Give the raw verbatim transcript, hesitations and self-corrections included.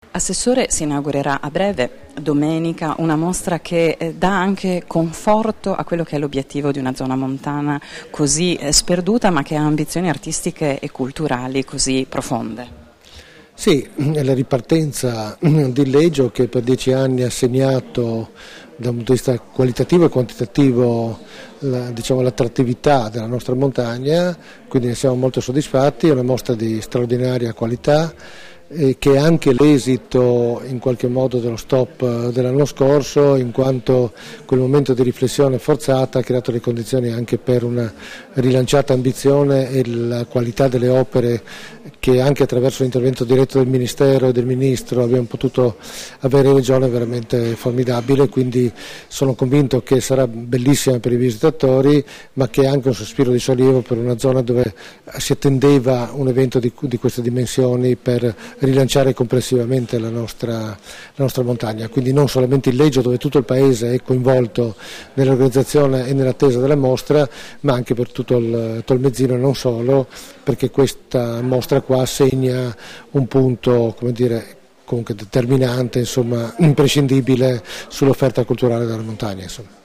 Assessore, si inaugurerà a breve, domenica, una mostra che eh, dà anche conforto a quello che è l'obiettivo di una zona montana così eh, sperduta, ma che ha ambizioni artistiche e culturali così profonde. Sì, è la ripartenza di Leggio, che per dieci anni ha segnato da un punto di vista qualitativo e quantitativo la, diciamo, l'attrattività della nostra montagna, quindi ne siamo molto soddisfatti. È una mostra di straordinaria qualità, e che è anche l'esito in qualche modo dello stop dell'anno scorso, in quanto quel momento di riflessione forzata ha creato le condizioni anche per una rilanciata ambizione e la qualità delle opere che anche attraverso l'intervento diretto del Ministero e del Ministro abbiamo potuto avere in Regione è veramente formidabile. Quindi sono convinto che sarà bellissima per i visitatori, ma che è anche un sospiro di sollievo per una zona dove si attendeva un evento di, di queste dimensioni per rilanciare complessivamente la nostra, la nostra montagna. Quindi non solamente il Leggio, dove tutto il paese è coinvolto nell'organizzazione e nell'attesa della mostra, ma anche per tutto il Tolmezzino e non solo, perché questa mostra qua segna un punto, come dire, comunque determinante, insomma, imprescindibile sull'offerta culturale della montagna, insomma.